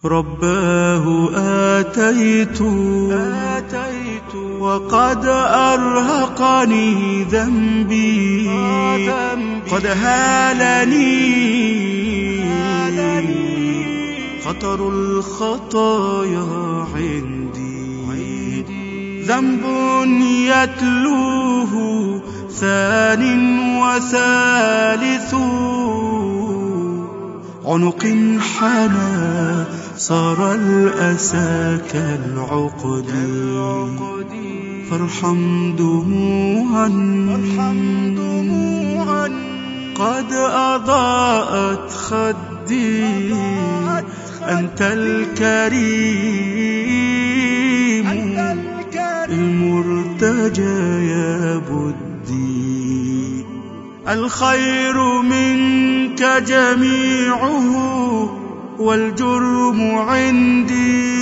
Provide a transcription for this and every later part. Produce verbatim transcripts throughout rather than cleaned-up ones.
رباه آتيت آتيت وقد أرهقني ذنبي قد هالني خطر الخطايا عندي ذنب يتلوه ثان وثالث عنق حنى صار الأسى كالعقد فارحم دموعا قد أضاءت خدي أنت الكريم المرتجى يا بدي الخير منك جميعه والجرم عندي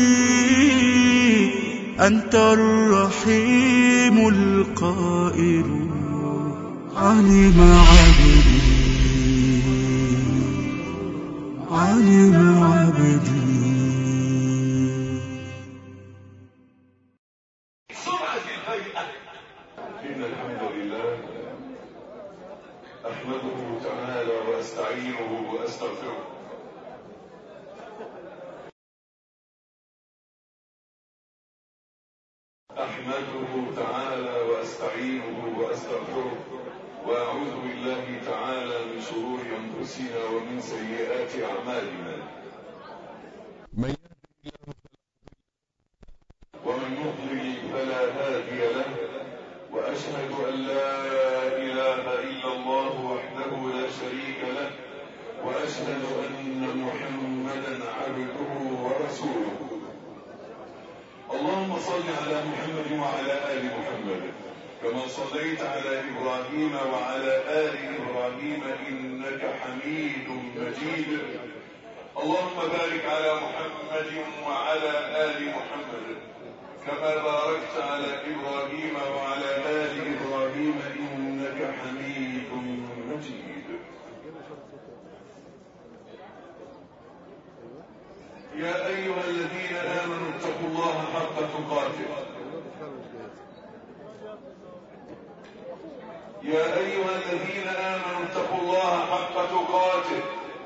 أنت الرحيم القائل علم عبدي علم عبدي. سرعة الهيئة. إن الحمد لله أحمده تعالى وأستعينه وأستغفره أحمده تعالى وأستعينه وأستغفره وأعوذ بالله تعالى من شرور أنفسنا ومن سيئات أعمالنا من يهده الله ومن يضلل فلا هادي له وأشهد أن لا إله إلا الله وحده لا شريك له وأشهد أن محمدا عبده ورسوله. اللهم صل على محمد وعلى آل محمد كما صليت على إبراهيم وعلى آل إبراهيم إنك حميد مجيد. اللهم بارك على محمد وعلى آل محمد كما باركت على إبراهيم وعلى آل إبراهيم إنك حميد مجيد. يا أيها الذين آمنوا اتقوا الله حق تقاته يا أيها الذين آمنوا اتقوا الله حق تقاته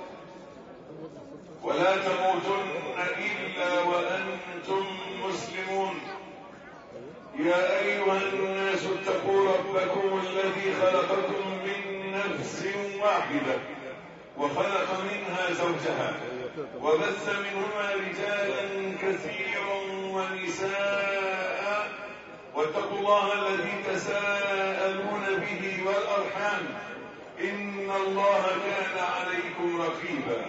ولا تموتن إلا وأنتم مسلمون. يا أيها الناس اتقوا ربكم الذي خلقكم من نفس واحدة وخلق منها زوجها وبث منهما رجالا كثيرا ونساء واتقوا الله الذي تساءلون به والأرحام إن الله كان عليكم رقيبا.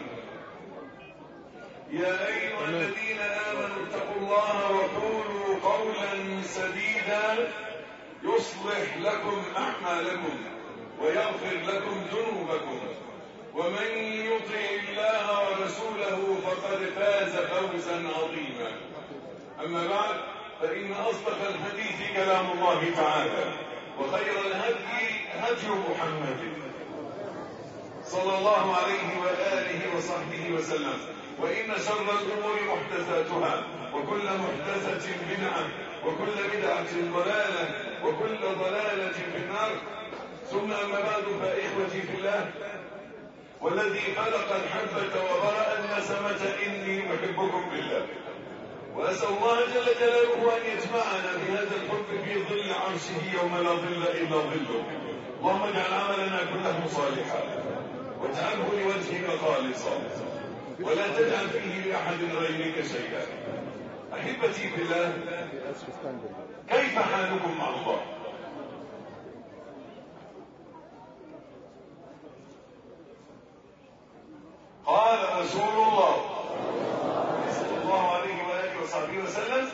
يا أيها الذين آمنوا اتقوا الله وقولوا قولا سديدا يصلح لكم أعمالكم ويغفر لكم ذنوبكم ومن يطع الله ورسوله فقد فاز فوزا عظيما. أما بعد فإن أصدق الحديث كلام الله تعالى وخير الهدي هدي محمد صلى الله عليه وآله وصحبه وسلم وإن شر الأمور محدثاتها وكل محدثة بدعة وكل بدعة ضلالة وكل ضلالة في النار. ثم أما بعد فإخوتي في الله والذي خلق الحبة وبرأ النسمة إني أحبكم بالله وأسأل الله جل جلاله أن يجمعنا بهذا الحب في ظل عرشه يوم لا ظل إلا ظله. اللهم اجعل عملنا كله صالحا واجعله لوجهك خالصا ولا تجعل فيه لأحد غيرك شيئا. أحبتي في الله كيف حالكم مع الله؟ قال رسول الله صلى الله عليه وآله وصحبه وسلم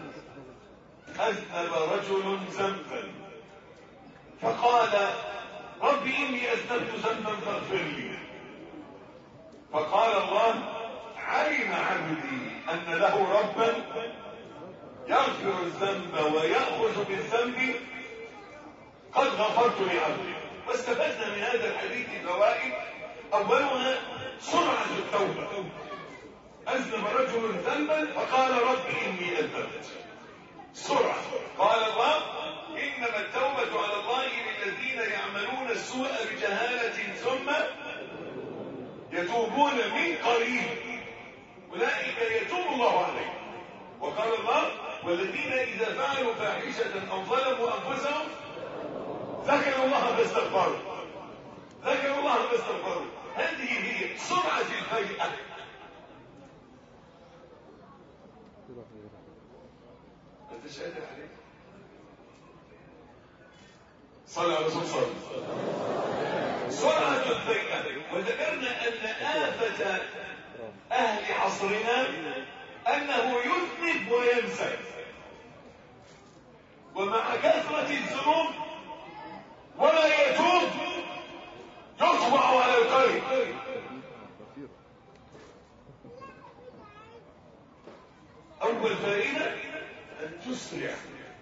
أذنب رجل ذنبا فقال رب إني أذنبت ذنبا فاغفر لي. فقال الله علم عبدي أن له ربا يغفر الذنب ويأخذ بالذنب قد غفرت لعبدي. واستفدنا من هذا الحديث فوائد. أولها سرعة التوبة. أذنب رجل ذنبا فقال رب إني أذنبت سرعة. قال الله إنما التوبة على الله للذين يعملون السوء بجهالة ثم يتوبون من قريب أولئك يتوب الله عليهم. وقال الله والذين إذا فعلوا فاحشة أو ظلموا أنفسهم ذكروا الله فاستغفروا ذكروا الله فاستغفروا. هذه هي سرعة الفيئة. أنت شاهد عليك صلى على رسول صلى سرعة الفيئة. وذكرنا أن آفة أهل عصرنا أنه يذنب وينسى، ومع كثرة الذنوب ولا يتوب يطبع على القلب. أول فائدة أن تسرع.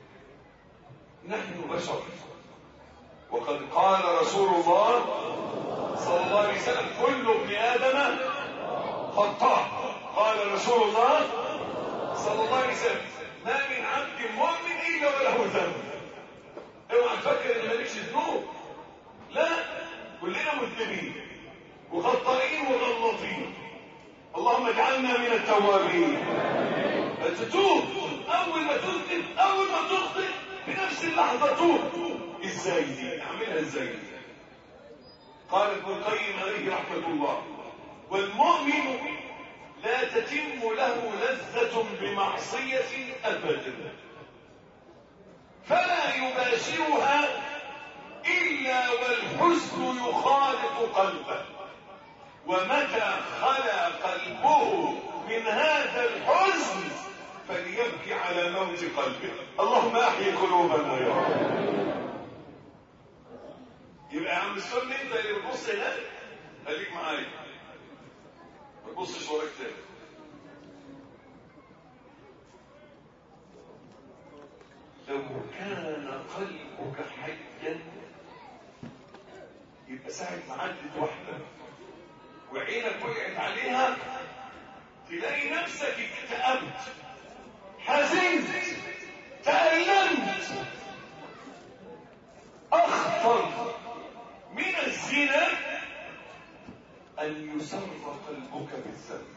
نحن بشر، وقد قال رسول الله صلى الله عليه وسلم كل ابن آدم خطاء. قال رسول الله صلى الله عليه وسلم ما من عبد مؤمن إلا وله ذنب. اوعى تفكر ان مالكش ذنوب، لا، كلنا مذنبين وخطائين وغلطين. اللهم اجعلنا من التوابين. فتتوب اول ما تذنب، اول ما تخطئ بنفس اللحظه توب. ازاي دي؟ اعملها ازاي؟ قال ابن القيم عليه رحمه الله والمؤمن لا تتم له لذة بمعصية أبدا، فلا يباشرها إلا والحزن يخالط قلبه، ومتى خلا قلبه من هذا الحزن فليبكي على موت قلبه. اللهم أحيي قلوبنا يا رب. يبقى يا عم السنة انت اللي بتبص هناك، خليك معايا ما تبصش وراك تاني. لو كان قلبك حيا يبقى ساعة ما عدت واحدة وعينك وقعت عليها تلاقي نفسك اكتئبت، حزنت، تألمت. أخطر من الزنا أن يسر قلبك بالذنب.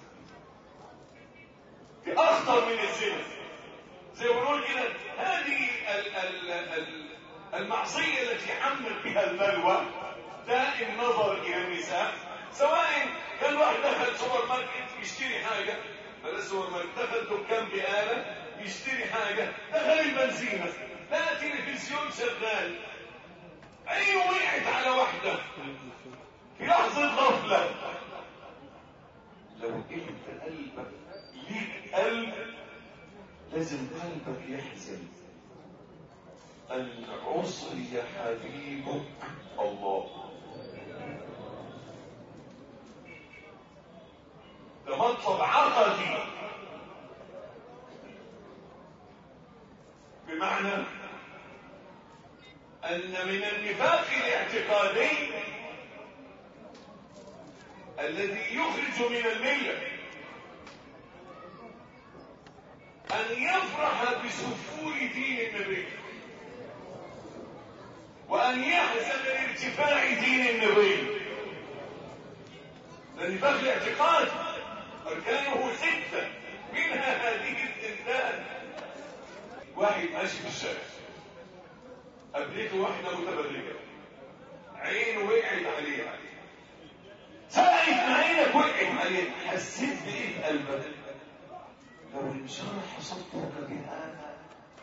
دي أخطر من الزنا. زي ما بنقول كده هذه ال ال ال المعصية التي حمل بها البلوى ده النظر إلى النساء، سواء كان واحد دخل سوبر ماركت يشتري حاجة، بلاش سوبر ماركت، دخل دكان بقالة يشتري حاجة، دخل البنزينة لا تلفزيون شغال، عينه وقعت على واحدة في لحظة غفلة. لو انت قلبك ليك قلب لازم قلبك يحزن أن عصي حبيبك الله. ده مطلب عقدي، بمعنى أن من النفاق الاعتقادي الذي يخرج من الملة أن يفرح بسفور دين النبي وأن يحزن لارتفاع دين النبي. النفاق الاعتقاد أركانه ستة، منها هذه الثنتان. واحد ماشي في الشارع قابلته واحدة متبرجة، عينه وقعت عليها، ساعة ما عينك وقعت عليها حسيت بإيه في قلبك؟ لو انشرح صدرك بهذا،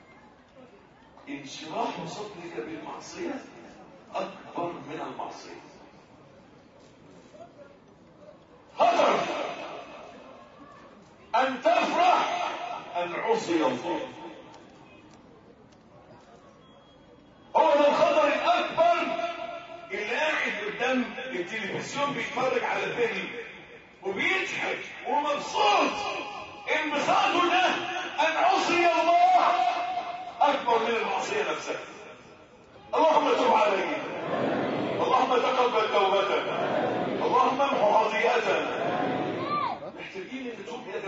انشراح صدرك بالمعصية أكبر من المعصية. خطر أن تفرح أن عصي الله. هو ده الخطر الأكبر. اللي قاعد قدام التلفزيون بيتفرج على فيلم وبيضحك ومبسوط، انبساطه ده أن عصي الله أكبر من المعصية نفسها. اللهم تب علينا، اللهم تقبل توبتنا، اللهم امحو خطيئتنا. محتاجين ان نتوب يا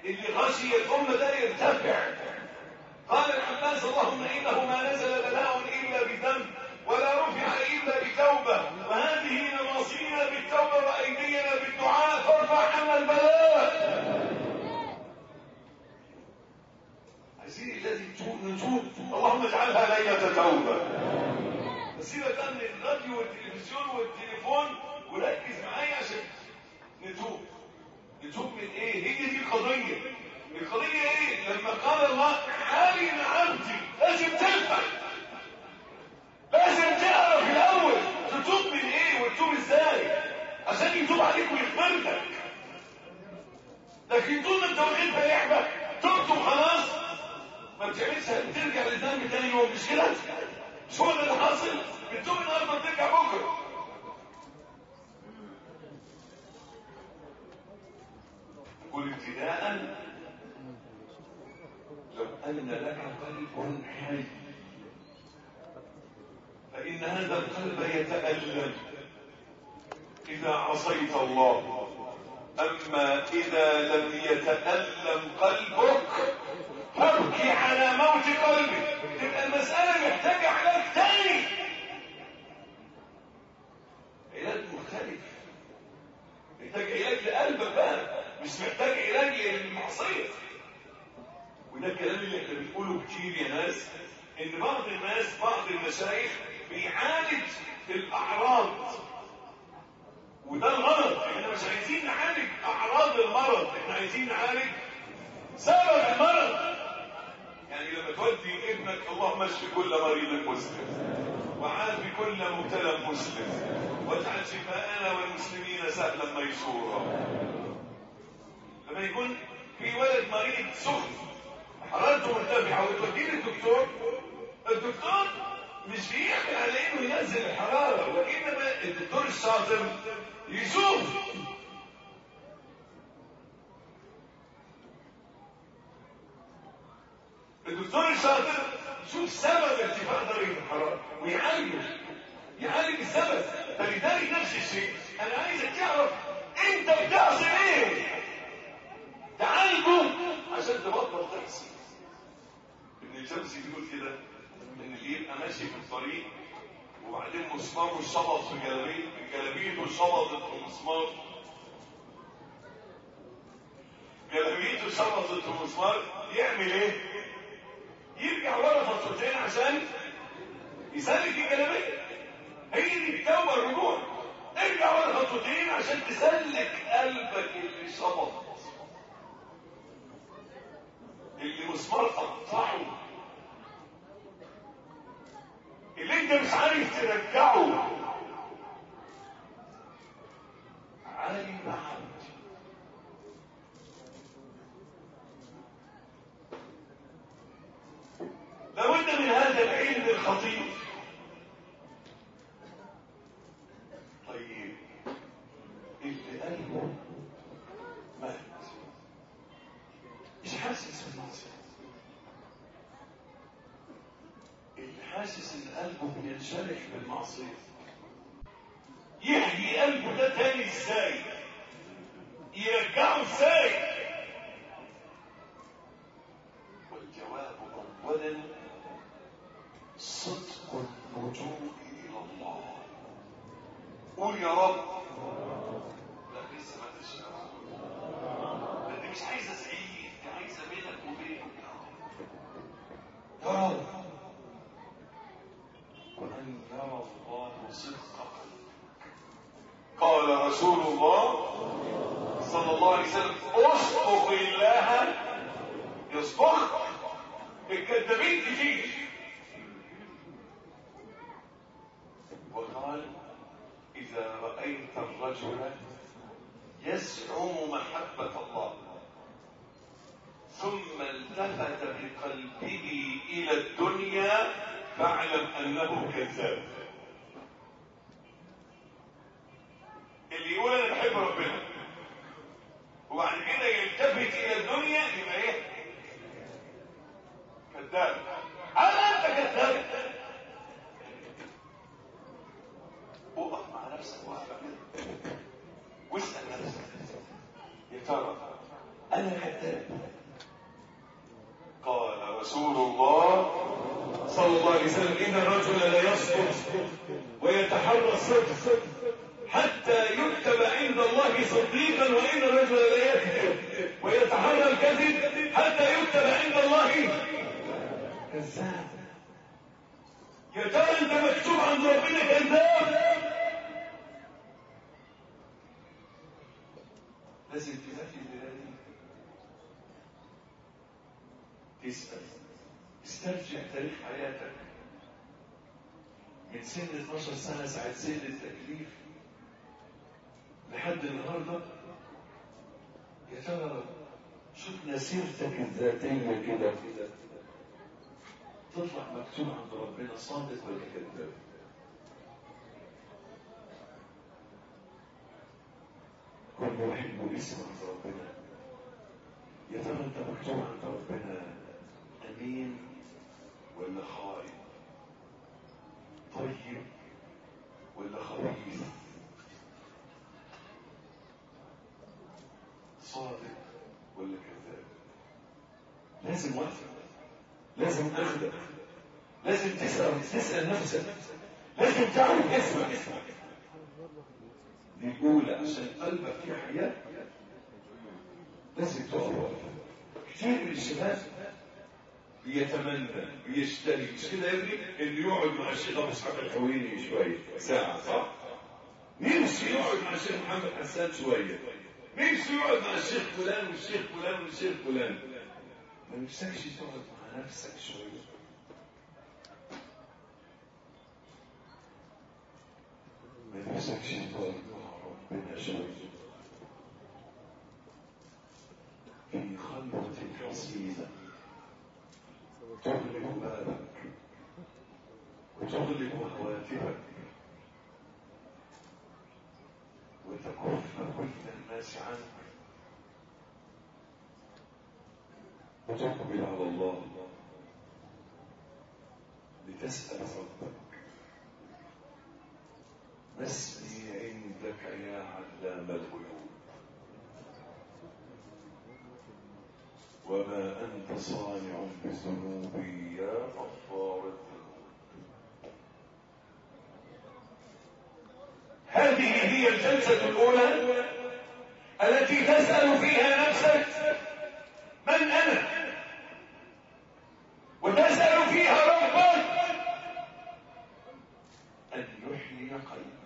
اللي غشي الأمة ده يرتفع. قال العباس اللهم إنه ما نزل بلاء إلا بذنب ولا رفع إلا بتوبة، وهذه نواصينا بالتوبة وأيدينا بالدعاء فارفع عنا البلاء. عايزين الذي نتوب، اللهم اجعلها ليلة توبة. نسيبك بقى من الراديو والتلفزيون والتليفون وركز معايا عشان نتوب. نتوب من ايه؟ هي دي القضية. القضية ايه؟ لما قال الله علم عبدي، لازم تفهم، لازم تعرف الاول تتوب من ايه وتتوب ازاي عشان يتوب عليك ويغفر لك. لكن طول ما انت واخد في لعبة تبت وخلاص ما بتعملش، بترجع للذنب تاني يوم. مش كده؟ مش هو ده اللي حاصل؟ بتتوب النهارده بترجع بكره. قل ابتداء لو ان لك قلب حي فان هذا القلب يتألم اذا عصيت الله، اما اذا لم يتألم قلبك فابكي على موت قلبك. تبقى المسألة محتاجة علاج تاني، علاج مختلف، محتاج علاج لقلبك بقى، مش محتاج علاج للمعصية. وده الكلام اللي احنا بنقوله كتير يا ناس، ان بعض الناس بعض المشايخ بيعالج الاعراض، وده الغلط. احنا مش عايزين نعالج اعراض المرض، احنا عايزين نعالج سبب المرض. يعني لما تودي ابنك اللهم اشف كل مريض مسلم وعافي كل مبتلى مسلم واجعل شفاءنا والمسلمين سهلا ميسورا. لما يكون في ولد مريض سخن حرارته مرتفعه وتوديه للدكتور، الدكتور مش بيعمل على انه ينزل الحراره، وانما الدكتور الشاطر يشوف الدكتور الشاطر يشوف سبب ارتفاع درجه الحراره ويعالجه، يعالج السبب. فلذلك نفس الشيء انا عايزك تعرف انت بتعصي ايه، تعالجه عشان تبطل تحصي. ابن الجوزي بيقول كده ان اللي يبقى ماشي في الطريق وبعدين مسماره شبط في جلابيه، جلابيته شبطت في مسمار، جلابيته شبطت في مسمار، يعمل ايه؟ يرجع ورا خطوتين عشان يسلك الجلابيه. هي دي التوبه الرجوع. ارجع ورا خطوتين عشان تسلك قلبك اللي شبط، اللي مسمار قطعه، اللي انت مش عارف ترجعه. علم عبد لابد من هذا العلم الخطير. طيب اللي قلبه مات مش حاسس بالمعصية، اللي حاسس ان قلبه بينشرح بالمعصية يحيي قلبه ده تاني ازاي؟ يرجعه ازاي؟ والجواب اولا صدق اللجوء الى الله. قول يا رب. لا لسه ما تشاء، دي مش عايزه سعيد، دي عايزه بينك وبينه يا رب. وان يرى الله صدق. قال رسول الله صلى الله عليه وسلم اصدق الله يصدق. الكذابين كتير. وقال اذا رايت الرجل يزعم محبه الله ثم التفت بقلبه الى الدنيا فاعلم انه كذاب. اللي يقول انا بحب ربنا وبعد كده يلتفت الى الدنيا يبقى ايه؟ كذاب. هل انت كذاب؟ وقف مع نفسك وقفه كده واسال نفسك يا ترى انا كذاب. قال رسول الله صلى الله عليه وسلم ان الرجل لا يصدق ويتحرى الصدق حتى يكتب عند الله صديقا، وان الرجل لا يكذب ويتحرى الكذب حتى يكتب عند الله كذاب. يا ترى انت مكتوب عند ربنا كذاب؟ لازم تفتي بلادي تسأل، استرجع تاريخ حياتك من سن اتناشر سنة ساعة سن التكليف لحد النهاردة. يا ترى شفنا سيرتك الذاتية كده تطلع مكتوب عند ربنا صادق ولا كذاب؟ كل واحد له اسم عند ربنا. يا ترى انت مكتوب عند ربنا امين ولا خائن؟ طيب ولا خبيث؟ صادق ولا كذاب؟ لازم وقفه، لازم اخذك، لازم تسأل تسأل نفسك، لازم تعرف اسمك. دي الأولى عشان قلبك فيه حياة لازم تقف. كتير من الشباب بيتمنى بيشتري، مش كده يا ابني، اللي يقعد مع الشيخ ابو اسحاق الحويني شويه ساعه، صح؟ نفسه يقعد مع الشيخ محمد حسان شويه، نفسه يقعد مع الشيخ فلان والشيخ فلان والشيخ فلان. ما نفسكش تقعد مع نفسك شويه؟ ما نفسكش تقعد مع ربنا شويه في خلوة حصينة تغلق بابك وتغلق هواتفك وتكف كل الناس عنك وتقبل على الله لتسأل ربك ما اسمي عندك يا علام الغيوب وما أنت صانع بذنوبي يا غفار الذنوب. هذه هي الجلسة الأولى التي تسأل فيها نفسك من أنا، وتسأل فيها ربك أن يحيي قلبك.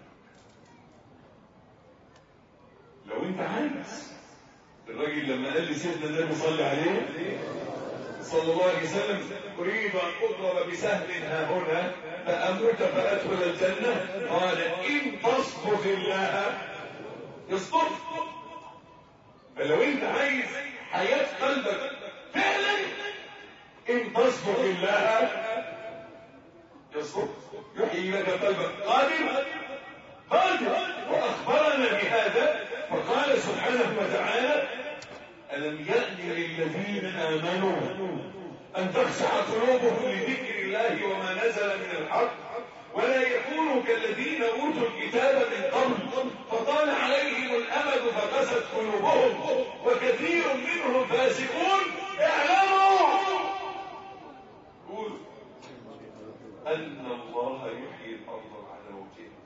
لو أنت عايز، الراجل لما قال لي سيدنا النبي صلى عليه صلى الله عليه وسلم اريد ان اضرب بسهل ها هنا فاموت فادخل الجنه، قال ان تصدق الله يصدق. فلو انت عايز حياه قلبك فعلا ان تصدق الله يصدق، يحيي لك قلبك. قادر قادر. واخبرنا بهذا فقال سبحانه وتعالى ألم يأن للذين آمنوا أن تخشع قلوبهم لذكر الله وما نزل من الحق ولا يكونوا كالذين أوتوا الكتاب من قبل فطال عليهم الأمد فقست قلوبهم وكثير منهم فاسقون. اعلموا قولوا أن الله يحيي الأرض بعد موتها.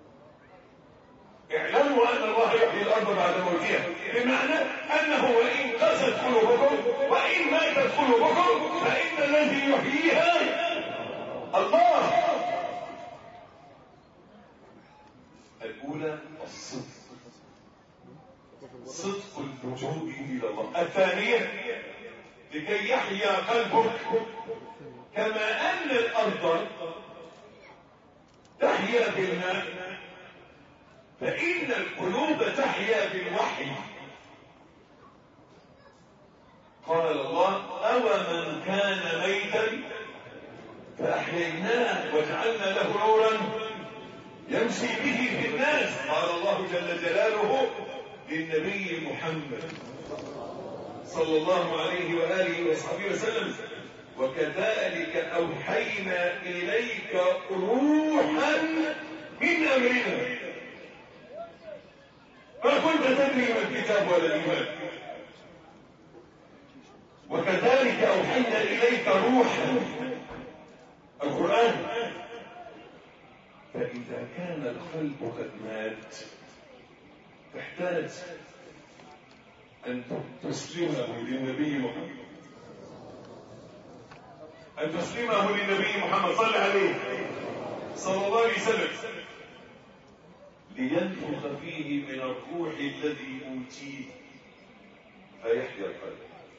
اعلموا أن الله يحيي الأرض بعد موتها، بمعنى أنه وإن قست قلوبكم وإن ماتت قلوبكم فإن الذي يحييها الله. الأولى الصدق، صدق اللجوء إلى الله. الثانية لكي يحيا قلبك كما أن الأرض تحيا بالماء فإن القلوب تحيا بالوحي. قال الله أو من كان ميتا فأحييناه وجعلنا له نورا يمشي به في الناس. قال الله جل جلاله للنبي محمد صلى الله عليه وآله وصحبه وسلم وكذلك أوحينا إليك روحا من أمرنا ما كنت تدري ما الكتاب ولا الإيمان وكذلك أوحينا إليك روحا القرآن. فإذا كان القلب قد مات تحتاج أن تسلمه للنبي محمد، أن تسلمه للنبي محمد صلى عليه صلى الله عليه وسلم لينفخ فيه من الروح الذي أوتيه فيحيا القلب.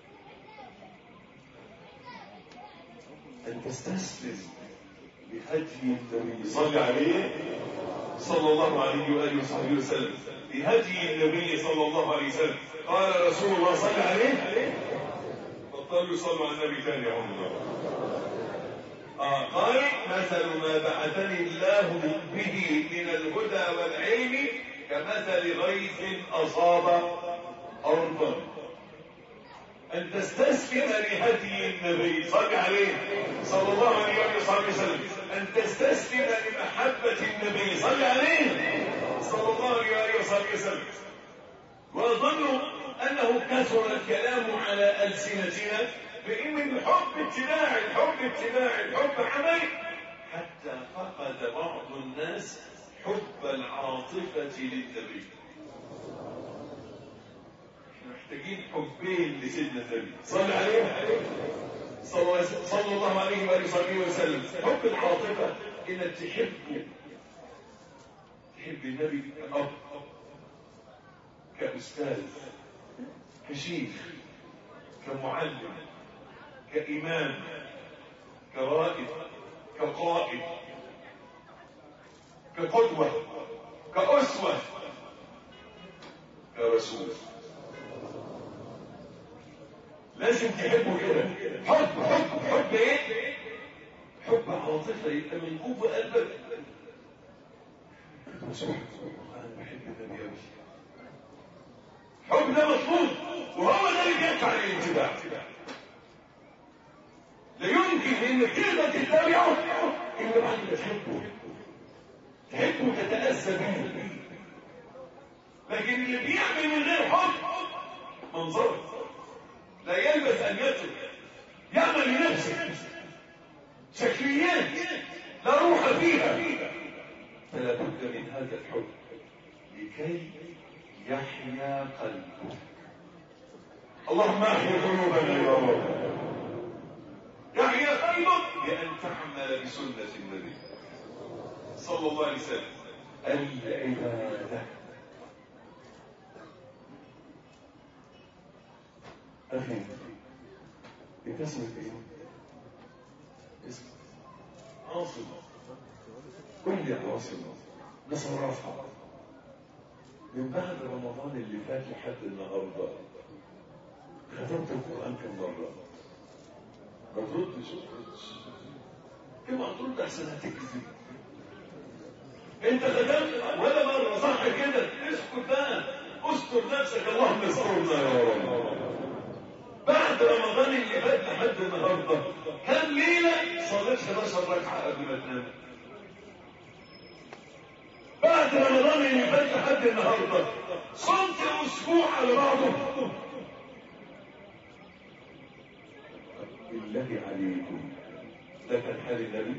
أن تستسلم بهدي النبي صلى عليه صلى الله عليه وآله وصحبه وسلم، بهدي النبي صلى الله عليه وسلم. قال رسول الله صلى عليه بطلوا يصلوا على النبي ثاني يا عمر. آه قال مثل ما بعثني الله به من الهدى والعلم كمثل غيث أصاب أرضا. أن تستسلم لهدي النبي صلى عليه صلى الله عليه وسلم، أن تستسلم لمحبة النبي صلى عليه صلى الله عليه وسلم. وأظن أنه كثر الكلام على ألسنتنا بإن من حب ابتداع الحب ابتداع الحب عمل حتى فقد بعض الناس حب العاطفة للنبي. محتاجين حبين لسيدنا النبي صلى عليه صلى الله عليه وآله وسلم. حب العاطفة إنك تحبه، تحب النبي كأب، كأستاذ، كشيخ، كمعلم، كإمام، كرائد، كقائد، كقدوة، كأسوة، كرسول. لازم تحبه كده. حب حب حب ايه؟ حب عاطفة يبقى من جوه قلبك. انا بحب النبي قوي. حب ده مطلوب وهو ده اللي بيدفع للاتباع. لا يمكن انك تقدر تتبعه الا بعد ما تحبه، تحبه وتتأسى به. لكن اللي بيعمل من غير حب منظره لا يلبس ان يترك، يعمل لنفسه شكليات لا روح فيها. فلا بد من هذا الحب لكي يحيا قلبه. اللهم احيا قلوبنا يا رب. يحيا قلبك بأن تعمل بسنة النبي صلى الله عليه وسلم. العبادة. أخي انت اسمك ايه؟ اسمك عاصم. قل لي يا عاصم بصراحة من بعد رمضان اللي فات لحد النهارده ختمت القرآن كم مرة؟ ما تردش اوعى ترد احسن هتكذب. انت ختمت ولا مرة صح كده؟ اسكت بقى، استر نفسك. اللهم استرنا يا رب. بعد رمضان اللي فات لحد النهارده كم ليله صليت حداشر ركعه قبل ما تنام؟ بعد رمضان اللي فات لحد النهارده صمت اسبوع على بعضه. بالله عليكم ده كان حال النبي.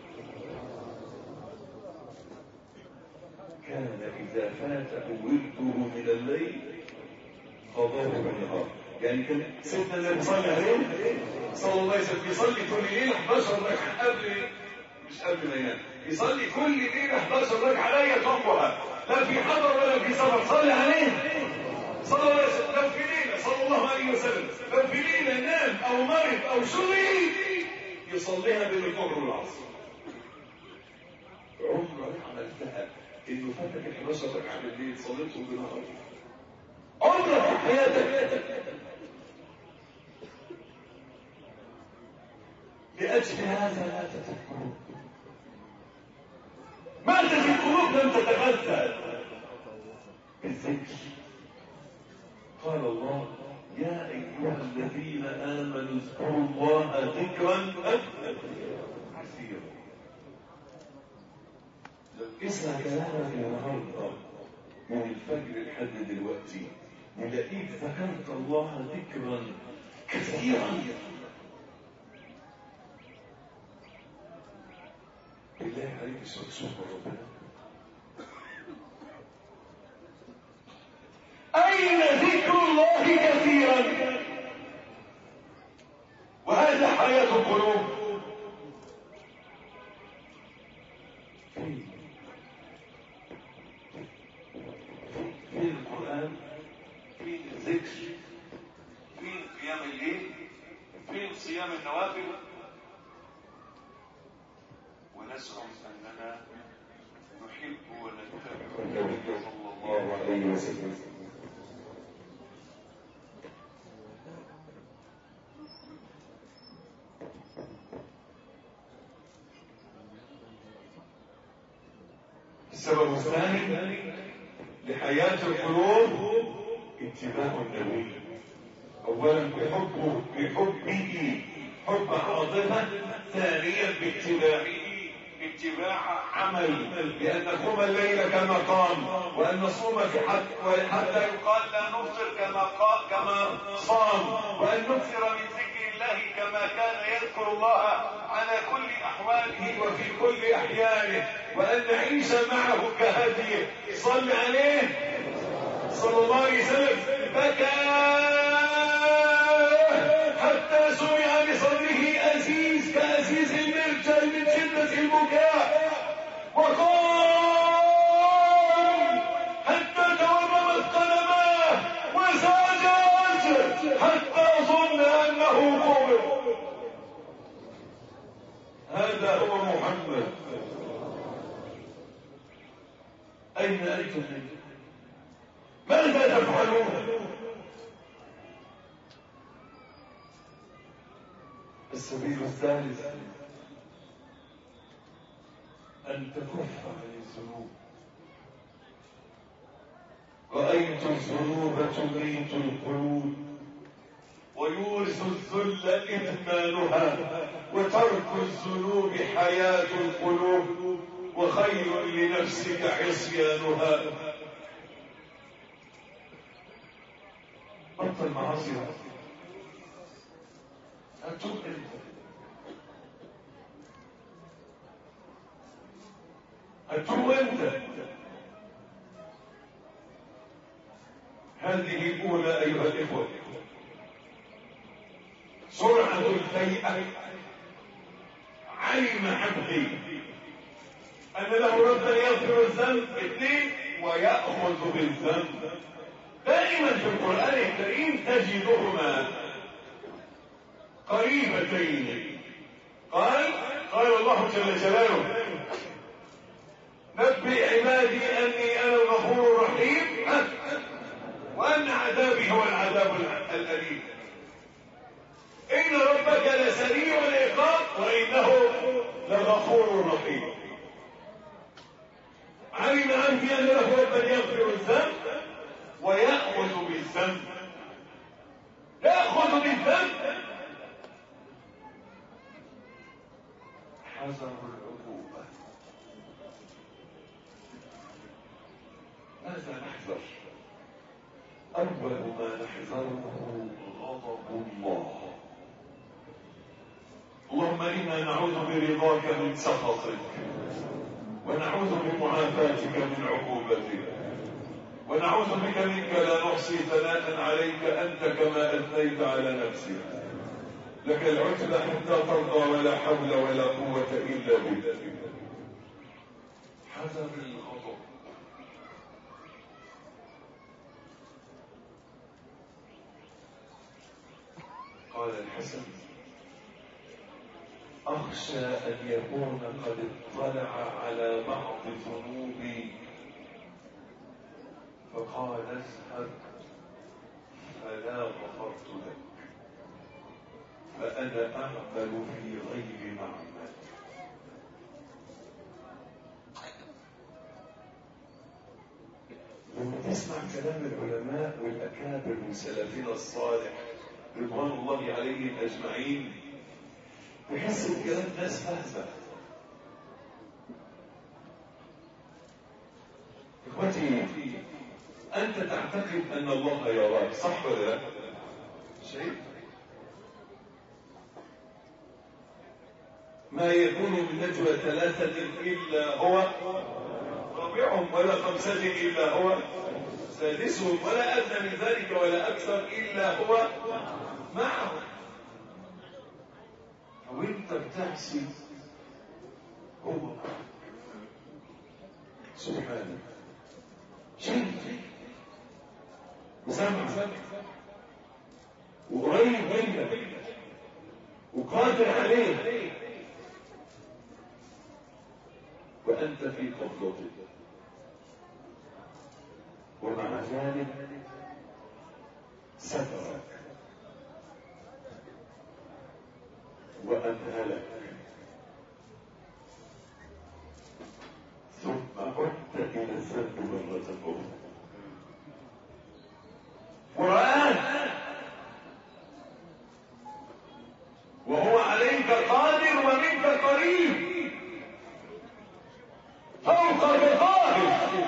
كان اذا فاته ورده من الليل قضاه بالنهار. يعني كان سيدنا النبي صلى عليه صلى الله عليه وسلم يصلي كل ليله حداشر ركعه قبل مش قبل ما ينام، يصلي كل ليله حداشر ركعه لا يطلقها لا في حضر ولا في سفر. صلي عليه صلى الله عليه وسلم. لو في ليله صلى الله عليه وسلم لو في ليله نام او مرض او شغل يصليها بين الظهر والعصر. عمرك عملتها انه فاتك ال حداشر ركعه بالليل صليتهم بالنهار؟ عمرك في حياتك؟ لأجل هذا لا تتذكروا. ماتت القلوب لم تتغذى بالذكر. قال الله يا أيها الذين آمنوا اذكروا الله ذكرا كثيرا. لو اسمع كلامك النهارده من الفجر لحد دلوقتي نلاقيك ذكرت الله ذكرا كثيرا. بالله عليك سبحان ربنا، أين ذكر الله كثيرا؟ وهذا حياة القلوب. في القرآن، في الذكر، في قيام الليل، في صيام النوافل، ونزعم أننا نحب ونتبع النبي صلى الله عليه وسلم. السبب الثاني لحياة القلوب اتباع النبي. اولا بحبه بحبه حب عاطفة، ثانيا باتباعه اتباع عمل، لان نقوم الليل كما قام، وان نصوم في حتى حتى يقال لا نفطر كما قام كما صام، وان نكثر من ذكر الله كما كان يذكر الله على كل احواله وفي كل احيانه، وان نعيش معه كهديه. صل عليه صلى الله عليه وسلم، بكى حتى سمع بصدره أزيز كأزيز المرجل من شدة البكاء، وقام حتى تورمت قدماه وسجد حتى ظن أنه قبر. هذا هو محمد. أين أنتم؟ ماذا تفعلون؟ السبيل الثالث أن تكف عن الذنوب. رأيت الذنوب تميت القلوب ويورث الذل إدمانها، وترك الذنوب حياة القلوب، وخير لنفسك عصيانها. بطل معاصي، أتوب أنت، أتوب أنت. هذه الأولى أيها الإخوة، سرعة الفيئة. علم عبدي أن له ربا يغفر الذنب، اثنين ويأخذ بالذنب. دائما في القرآن الكريم تجدهما قريبتين. قال قال الله جل جلاله: نبئ عبادي أني أنا الغفور الرحيم وأن عذابي هو العذاب الأليم. إن ربك لسريع العقاب وإنه لغفور رحيم. علم عبدي أن له ربا يغفر الذنب ويأخذ بالذنب. يأخذ بالذنب حذر العقوبة. ماذا نحذر؟ أول ما نحذره غضب الله. اللهم إنا نعوذ برضاك من سخطك، ونعوذ بمعافاتك من عقوبتك، ونعوذ بك منك لا نحصي ثناء عليك أنت كما أثنيت على نفسك. لك العتبى حتى ترضى، ولا حول ولا قوة إلا بك. حذر الغضب. قال الحسن: أخشى أن يكون قد اطلع على بعض ذنوبي فقال اذهب فلا غفرت لك، فأنا أعمل في غير معمل. لما تسمع كلام العلماء والأكابر من سلفنا الصالح رضوان الله عليهم أجمعين، تحس بكلام ناس فاهمة. إخوتي، أنت تعتقد أن الله يراك، صح ولا لا؟ شيء ما يكون من نجوى ثلاثة إلا هو رابعهم ولا خمسة إلا هو سادسهم ولا أدنى من ذلك ولا أكثر إلا هو معهم. وانت بتحسي هو سبحانه شيء وسمع وقريب منك وقادر عليه وأنت في قبضته، ومع ذلك سترك وأمهلك ثم عدت إلى الذنب مرة أخرى ورآك وهو عليك قادر ومنك قريب فوق بقاهر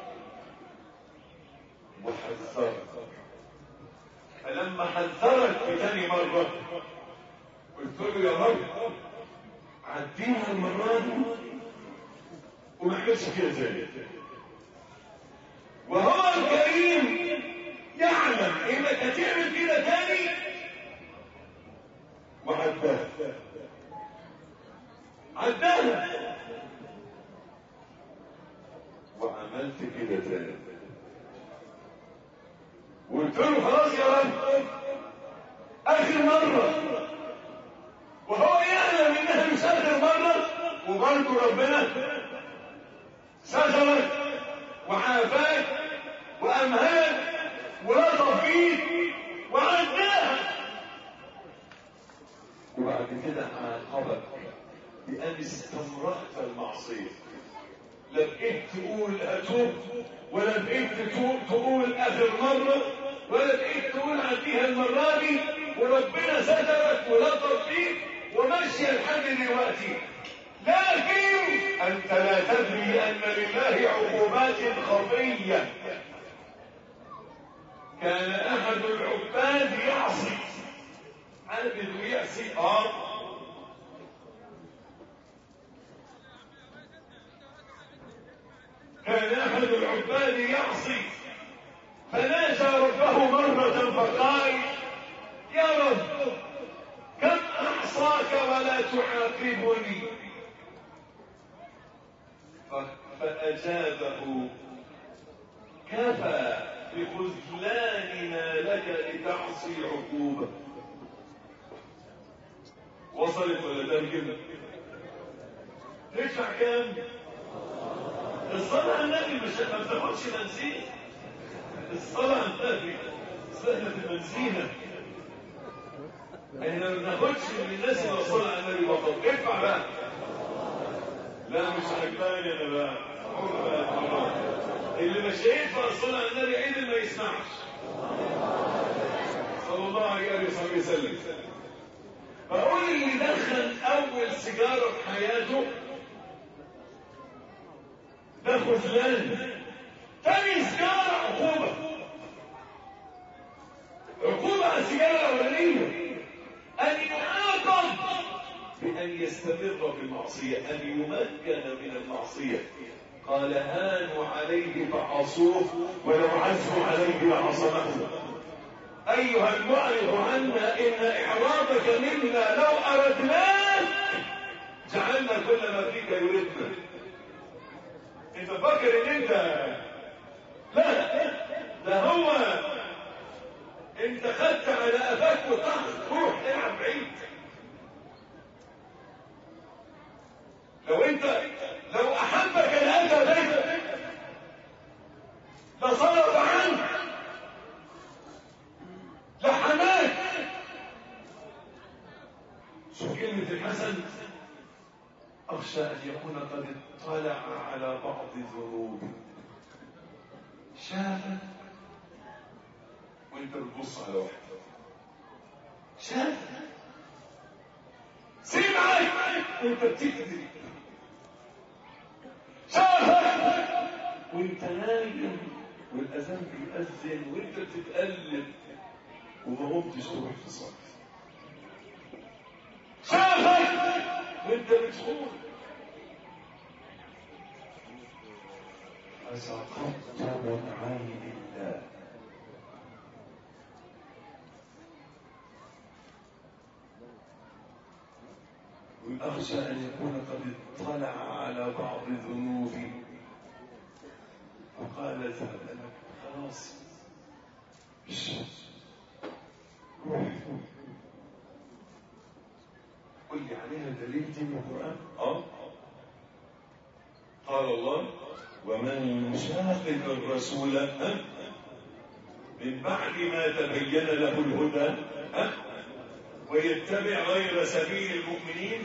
وحذرك. فلما حذرك في ثاني مرة قلت له يا رب عديها المرة دي وما عملش كده تاني. وهو الكريم يعلم انك هتعمل كده تاني وعداها عداها وعملت كده تاني وقلت له خلاص يا رب اخر مرة، وهو يعلم انها مش اخر مرة وبرضه ربنا سترك وعافاك وامهلك ولطف فيك وعداها. وبعد كده عاقبك بان استمرأت المعصية، لا بقيت تقول اتوب ولا بقيت تقول اخر مرة ولا بقيت تقول عديها المرة دي، وربنا سترك ولطف فيك وماشي لحد دلوقتي. لكن انت لا تدري ان لله عقوبات خفية. كان احد العباد يعصي، عابد ويعصي اه كان احد العباد يعصي فناجى ربه مرة فقال يا رب كم اعصاك ولا تعاقبني؟ فاجابه كفى بخذلاننا لك لتعصي عقوبة. وصلت ولا ترجم؟ تدفع كام؟ الصلاة على النبي مش ما بتاخدش بنزين. الصلاة على النبي سهلة البنزينة. احنا ما بناخدش من الناس اللي الصلاة على النبي بطل. ادفع بقى. لا مش عجباني انا بقى. اللي مش هيدفع الصلاة على النبي عيد ما يسمعش. صلى الله عليه وسلم. فقول اللي دخل اول سيجارة في حياته ده خذلان. تاني سيجارة عقوبة، عقوبة على السيجارة الأولانية أن يعاقب بأن يستمر في المعصية، أن يمكن من المعصية. قال هانوا عليه فعصوه ولو عزوا عليه لعصمه. أيها المعرض عنا إن إعراضك منا لو أردناه جعلنا كل ما فيك يردنا. انت فاكر ان انت لا ده هو انت خدت على افاك وطحت تروح تلعب بعيد. لو انت لو احبك الهدى بيتك لصرف عنك لحماك. شو كلمة الحسن؟ أخشى أن يكون قد اطلع على بعض الذنوب شافك وانت بتبص على واحد، شافك سمعك وانت بتكذب، شافك وانت نايم والأذان بيأذن وانت بتتقلب وما قمتش تروح تصلي، شافك وانت بتخون. فسقطت من عين الله. وأخشى أن يكون قد اطلع على بعض ذنوبي فقال اذهب لك خلاص روح. قل لي عليها دليل دي من القرآن؟ اه قال الله ومن يشاقق الرسول من بعد ما تبين له الهدى ويتبع غير سبيل المؤمنين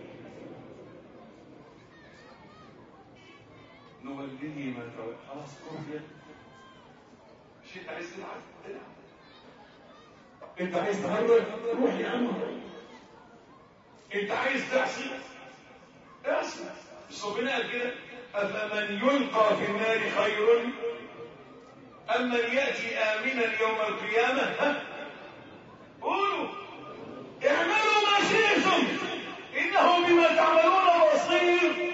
نوليه ما تولى. خلاص روح. مش انت عايز تلعب تلعب، انت عايز تهرب روح يا عم، انت عايز تعصي اعصي. مش ربنا قال كده افمن يلقى في النار خير ام من ياتي امنا يوم القيامه؟ ها قولوا اعملوا ما شئتم انه بما تعملون بصير.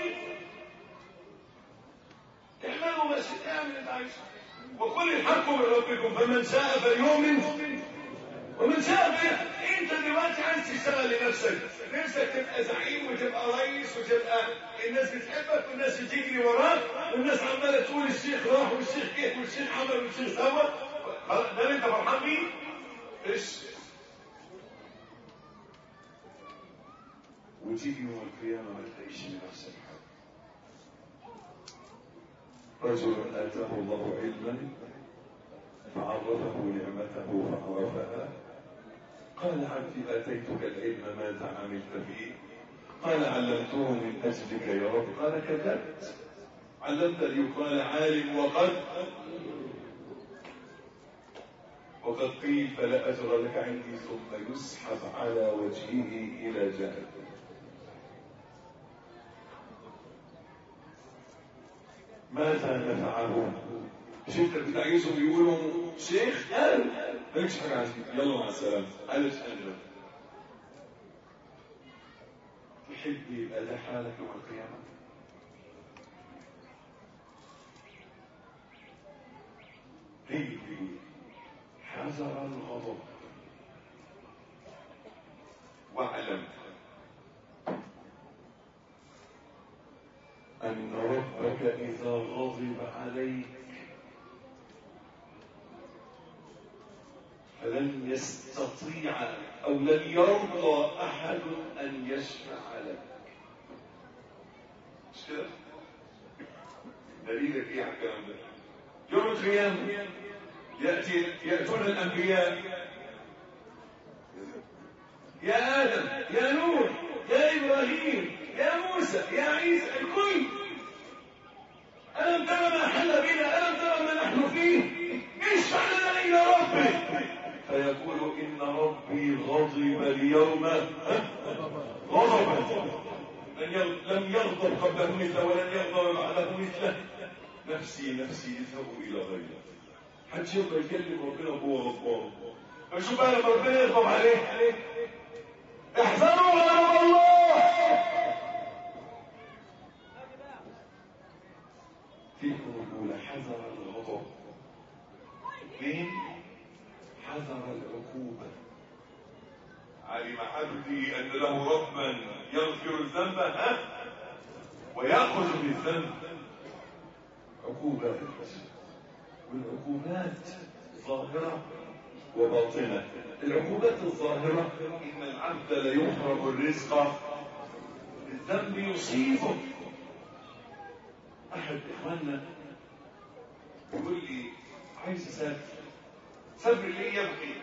اعملوا ما شئتم، اعمل انت عايزه وقل الحق من ربكم فمن شاء فليؤمن ومن شاء فليكفر. انت دلوقتي عايز تشتغل لنفسك، نفسك تبقى زعيم وتبقى رئيس وتبقى الناس بتحبك والناس بتجري وراك والناس عماله تقول الشيخ راح والشيخ جه والشيخ عمل والشيخ سوى، ده اللي انت فرحان بيه؟ ايش؟ وتيجي يوم القيامه ما تلاقيش لنفسك حاجه. رجل اتاه الله علما فعرفه نعمته فعرفها قال عبدي اتيتك العلم ماذا عملت فيه؟ قال علمته من اجلك يا رب. قال كذبت، علمت ليقال عالم وقد وقد قيل فلا اجر لك عندي ثم يسحب على وجهه الى جهنم. ماذا نفعه؟ شفت بتعيزهم يقولوا شيخ قال مالكش حاجه عندي يلا مع السلامه. قالش انا تحب يبقى ده حالك يوم القيامه؟ هي حذر الغضب واعلم أن ربك إذا غضب عليك فلن يستطيع أو لن يرضى أحد أن يشفع لك. مش كده؟ دليلك إيه على الكلام ده؟ يوم القيامة يأتي يأتون الأنبياء يا آدم يا نوح يا إبراهيم يا موسى يا عيسى الكل ألم ترى ما حل بنا؟ ألم ترى ما نحن فيه؟ اشفع لنا إلى ربك. فيقول إن ربي غضب اليوم غضبا لم يغضب قبله مثله ولن يغضب بعده مثله. نفسي نفسي اذهبوا إلى غيره. محدش يقدر يكلم ربنا وهو غضبان. فشوف بقى لما ربنا يغضب عليه احذروا غضب الله. فيكم الأولى حذر الغضب، اثنين حذر العقوبة. علم عبدي أن له ربا يغفر الذنب ها ويأخذ بالذنب. عقوبات، والعقوبات ظاهرة وباطنة. العقوبات الظاهرة إن العبد لا يحرم الرزق الذنب يصيبه. أحد إخواننا يقول لي عايز أسافر، سافر ليه يبقي؟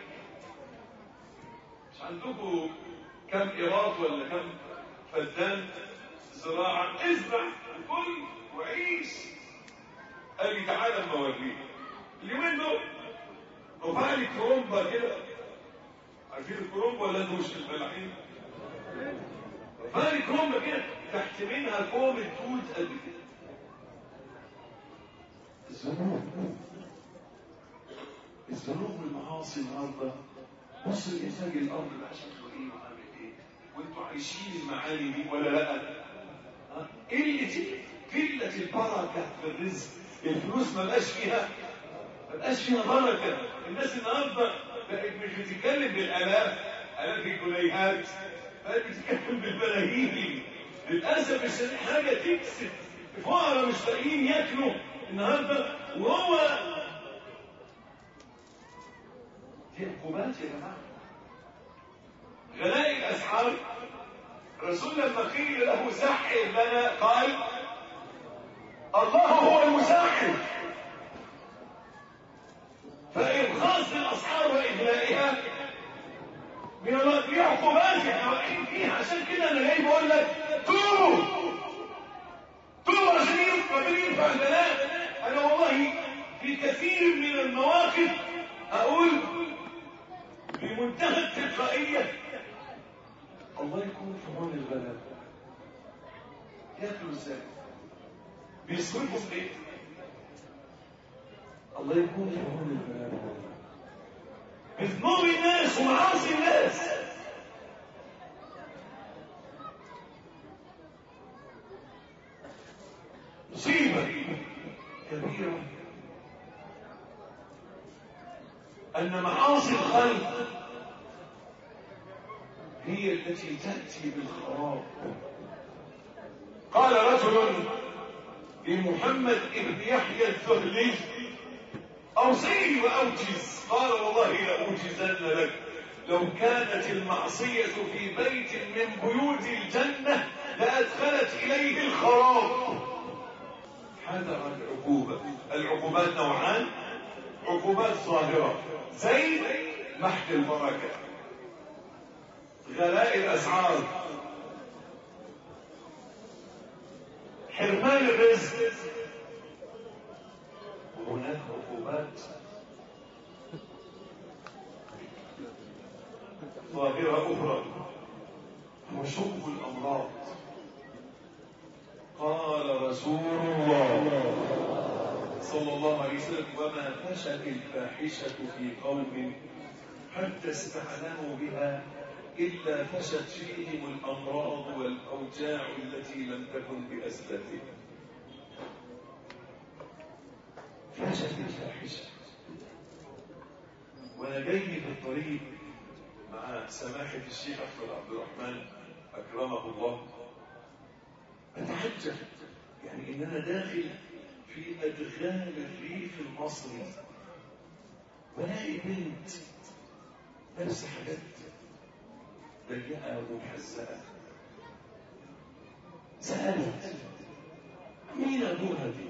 مش عندكم كم إيراد ولا كم فدان زراعة؟ ازرع وكل وعيش. قال لي تعالى اما اوريك. اليومين دول رفع لي كرومبا كده، عارفين الكرومبا ولا انتوا مش الفلاحين؟ رفع لي كرومبا كده تحت منها كوم التوت قد كده. الذنوب الذنوب والمعاصي النهارده. بص الانسان الارض اللي عشان ايه وعامل ايه، وانتوا يشيل المعاني دي ولا لا؟ قلة قلة البركة في الرزق. الفلوس ما بقاش فيها ما بقاش فيها بركة. الناس النهارده بقت مش بتتكلم بالالاف الاف الجنيهات، بقت بتتكلم بالملايين. للاسف الشديد حاجه تكسب. الفقراء مش لاقيين ياكلوا النهارده، وهو دي عقوبات يا جماعه. غلاء الاسعار، الرسول لما قيل له سحر لنا قال الله هو المسحر. فإرخاص الأسعار وإغلائها من الله دي عقوبات احنا واقعين فيها. عشان كده أنا جاي بقول لك توبوا توبوا عشان ربنا يرفع البلاء. أنا والله في كثير من المواقف أقول بمنتهى التلقائية الله يكون في عون البلاء. ياكلوا ازاي؟ بيصرفوا ايه؟ الله يكون في عون البلاء. بذنوب الناس ومعاصي الناس. مصيبة كبيرة أن معاصي الخلق هي التي تأتي بالخراب. قال رجل لمحمد ابن يحيى الذهلي أوصيني وأوجز. قال والله لأوجزن لك لو كانت المعصية في بيت من بيوت الجنة لأدخلت إليه الخراب. حذر العقوبة. العقوبات نوعان: عقوبات ظاهرة زي محك البركة، غلاء الأسعار، حرمان الرزق. وهناك عقوبات ظاهرة أخرى وشق الأمراض. قال رسول الله صلى الله عليه وسلم وما فشت الفاحشة في قوم حتى استعلنوا بها إلا فشت فيهم الأمراض والأوجاع التي لم تكن بأسلافهم. فشت الفاحشة. وأنا جاي في الطريق مع سماحة الشيخ أحمد عبد الرحمن أكرمه الله أتعجب يعني إن أنا داخل في أدغال الريف المصري ولاقي بنت لابسة حاجات ضيقة ومحزقة. سألت مين أبوها دي؟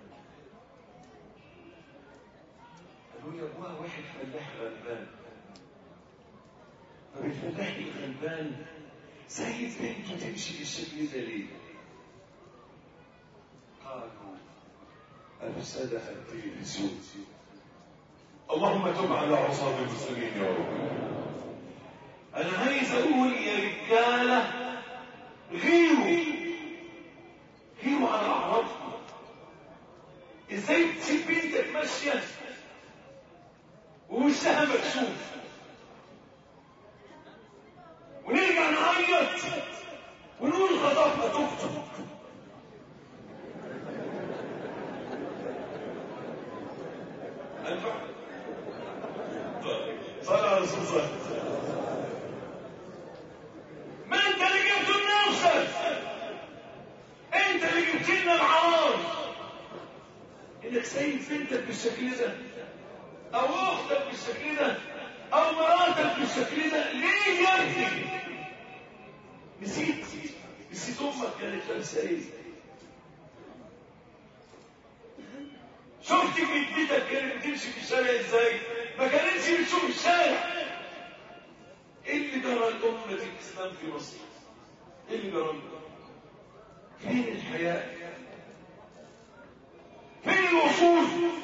قالوا لي أبوها واحد فلاح غلبان. طب الفلاح الغلبان سايب بنته تمشي بالشكل ده ليه؟ قالوا أفسدها التلفزيون. اللهم تب على عصاة المسلمين يا رب. أنا عايز أقول يا رجالة غيروا غيروا على أعراضكم. إزاي تسيب بنتك ماشية ووشها مكشوف ونرجع نعيط ونقول خطفنا تخطب؟ أنفع؟ صلى على رسول الله. ما انت اللي جبت لنفسك، انت اللي جبت لنا العار انك سايب بنتك بالشكل ده او اختك بالشكل ده او مراتك بالشكل ده. ليه يا ابني؟ نسيت نسيت امك كانت لابسه ايه؟ شفت جدتك كانت بتمشي في الشارع ازاي؟ ما كانتش بتشوف الشارع. ايه اللي جرى الامه الاسلام في مصر؟ ايه اللي جرى؟ فين الحياء؟ فين الوصول؟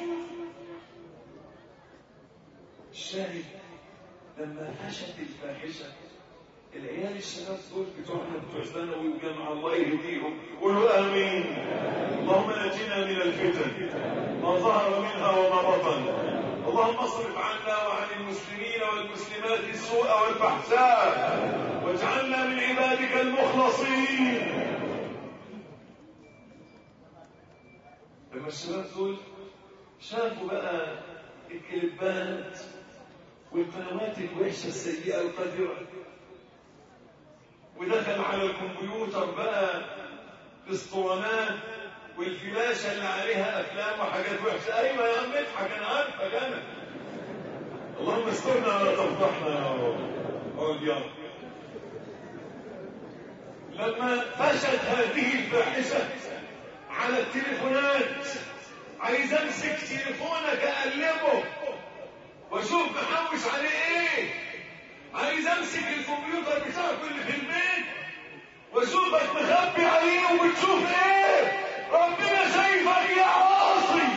الشاهد لما فشت الفاحشه العيال الشباب دول بتوعنا بتوع ثانوي وجامعه الله يهديهم قولوا امين. اللهم نجنا من الفتن ما ظهر منها وما بطن. اللهم اللهم اصرف عنا وعن المسلمين والمسلمات السوء والفحشاء واجعلنا من عبادك المخلصين. لما الشباب دول شافوا بقى الكليبات والقنوات الوحشه السيئه القذره، ودخل على الكمبيوتر بقى الاسطوانات والفلاشه اللي عليها افلام وحاجات وحشه. ايوه يا عم اضحك، انا عارفك انا. اللهم استرنا ولا تفضحنا يا رب. اقعد يا رب. لما فشت هذه الفاحشه على التليفونات، عايز امسك تليفونك اقلبه واشوف محوش عليه ايه، عايز امسك الكمبيوتر بتاعك اللي في البيت واشوفك مخبي عليه وبتشوف ايه. ربنا شايفك يا عاصي،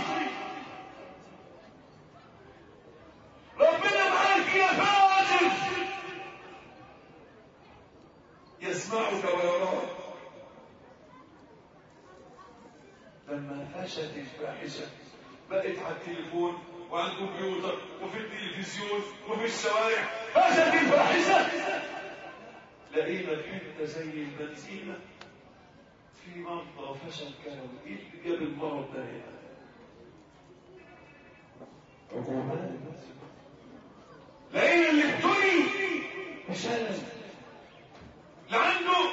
ربنا معاك يا فاجر، يسمعك ويراك. لما فشت الفاحشه بقت على التليفون وعلى الكمبيوتر وفي التلفزيون وفي الشوارع، فشت الفاحشه. لقينا الحته زي البنزينه في مرضى فشل كلوي. ايه اللي جاب المرض ده هنا؟ عقوبات. لقينا اللي ابتلي فشل لعنده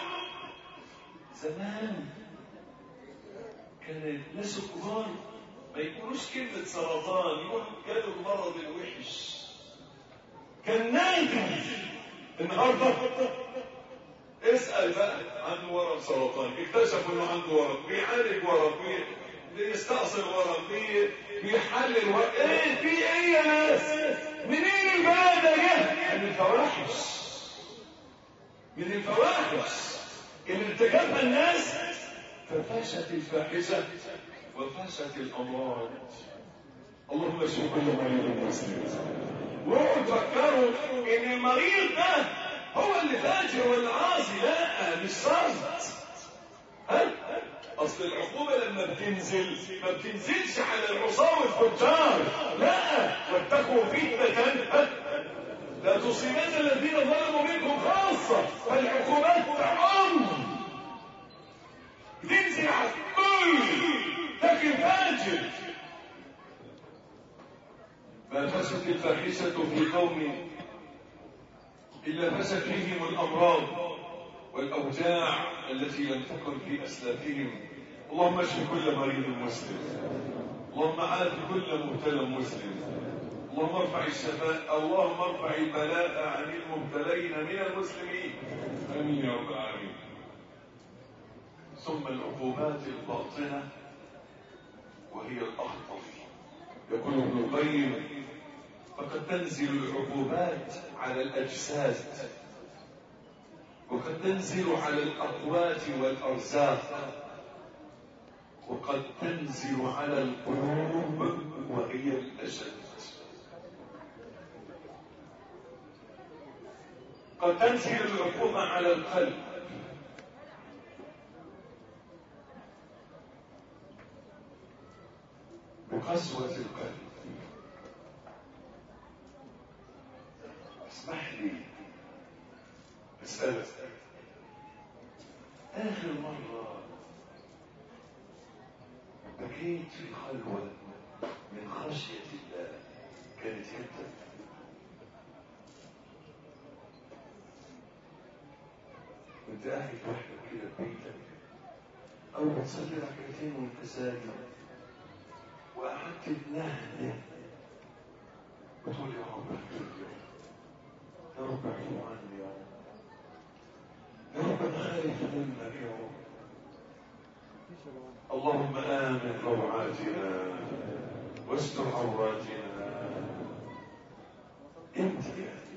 زمان كان الناس الكبار ما يقولوش كلمة سرطان، يقولوا جاله المرض الوحش. كان نادر. النهارده اسأل بقى عنده ورم سرطان، اكتشفوا انه عنده ورم، بيعالج ورم، بيستأصل ورم، بيحلل ورم. ايه في ايه يا ناس؟ منين البلد ده جه؟ من الفواحش، من الفواحش اللي ارتكبها الناس. ففشت الفاحشة وفشت الأمراض. اللهم اشف كل مريض مسلم. وقعدوا تفكروا ان المريض ده هو اللي فاجر ولا عاصي. لا، مش شرط. ها؟ اصل العقوبة لما بتنزل ما بتنزلش على العصاة والفجار، لا. واتقوا فتنة لا تصيبن الذين ظلموا منكم خاصة. فالعقوبات تعم، بتنزل على الكل، لكن فاجر. ما فشت الفاحشة في قوم إلا فشت فيهم الأمراض والأوجاع التي لم تكن في أسلافهم. اللهم اشف كل مريض مسلم، اللهم عاف كل مبتلى مسلم، اللهم ارفع الشفاء، اللهم ارفع البلاء عن المبتلين من المسلمين. آمين يا رب العالمين. ثم العقوبات الباطنة وهي الأخطر. يقول ابن القيم: فقد تنزل العقوبات على الأجساد، وقد تنزل على الأقوات والأرزاق، وقد تنزل على القلوب وهي الأشد. قد تنزل العقوبة على القلب، بقسوة القلب. اسمح لي اسألك، آخر مرة بكيت في خلوة من خشية الله كانت امتى؟ كنت قاعد وحدك كده في بيتك، أو بتصلي ركعتين وأنت ساجد وقعدت تنهدى وتقول يا رب اغفر لي، يا رب اعفو عني، يا رب يا رب انا خايف منك يا رب. اللهم آمن روعاتنا واستر عوراتنا. انت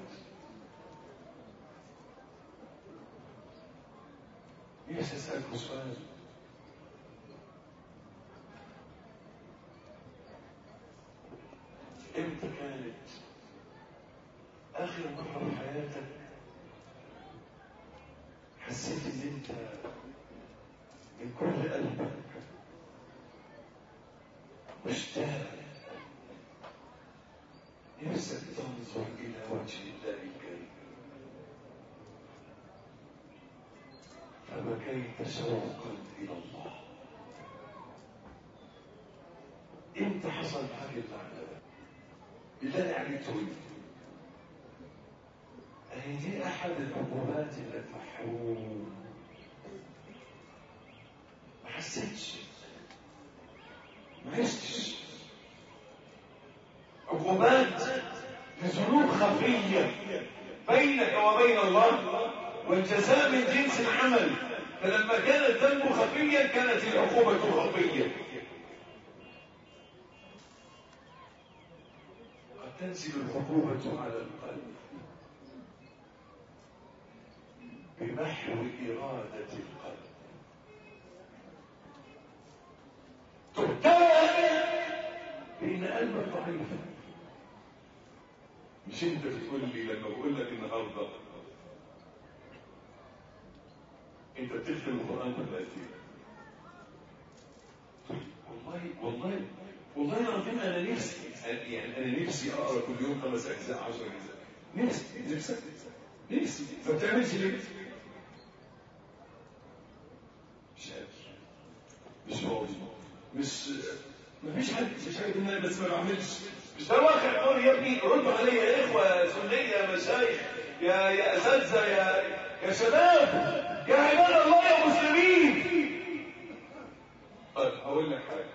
ليش اسألك سؤال؟ امتى كانت اخر مرة في حياتك حسيت ان انت من كل قلبك مشتاق نفسك تنظر إلى وجه الله الكريم فبكيت شوقا إلى الله. امتى حصل معك المعنى ده؟ بالله عليك تقول أهي دي أحد العقوبات اللي تحوم ما حسيتش ما عشتش عقوبات لذنوب خفية بينك وبين الله والجزاء من جنس العمل. فلما كان الذنب خفيا كانت العقوبة خفية. قد تنزل العقوبة على القلب بمحو إرادة القلب. تبتلى بين قلبك ضعيف. مش انت بتقول لي لما بقول لك النهارده انت بتختم القرآن بالآيتين؟ والله والله والله العظيم انا نفسي يعني انا نفسي اقرا كل يوم خمس اجزاء عشر اجزاء. نفسي نفسي نفسي ما بتعملش ليه؟ مش قادر مش فاضي مش مفيش حد مش عارف ان انا بس ما بعملش. مش ده واقع قول يا ابني ردوا علي يا اخوه سنيه يا مشايخ يا يا اساتذه يا يا شباب يا عباد الله يا مسلمين. طيب هقول لك حاجه.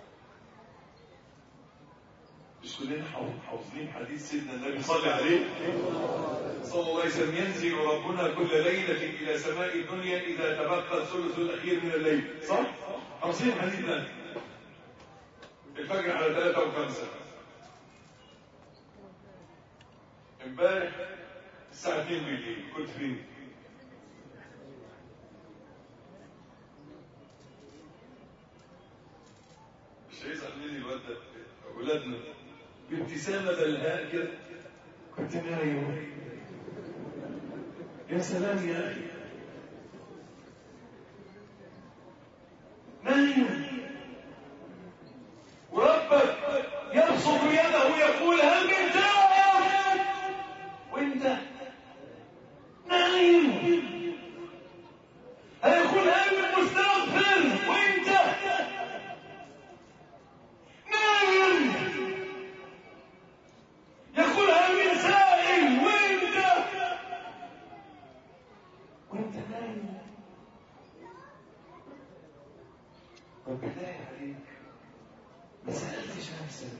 مش كلنا حافظين حديث سيدنا النبي صلى عليه صلى الله عليه وسلم ينزل ربنا كل ليله الى سماء الدنيا اذا تبقى الثلث الاخير من الليل صح؟ حافظين الحديث ده الفجر على ثلاثة وخمسة. امبارح الساعة اتنين بالليل كنت فين؟ مش هيزعل مني الواد ده اولادنا بابتسامة بلهاء كده كنت نايم. يا سلام يا اخي نايم وربك يبسط يده يقول هل من تائب وانت نايم. هيقول هل من مستغفر وانت نايم. يقول هل من سائل وانت وانت نايم. طب بالله عليك ما سألتش نفسك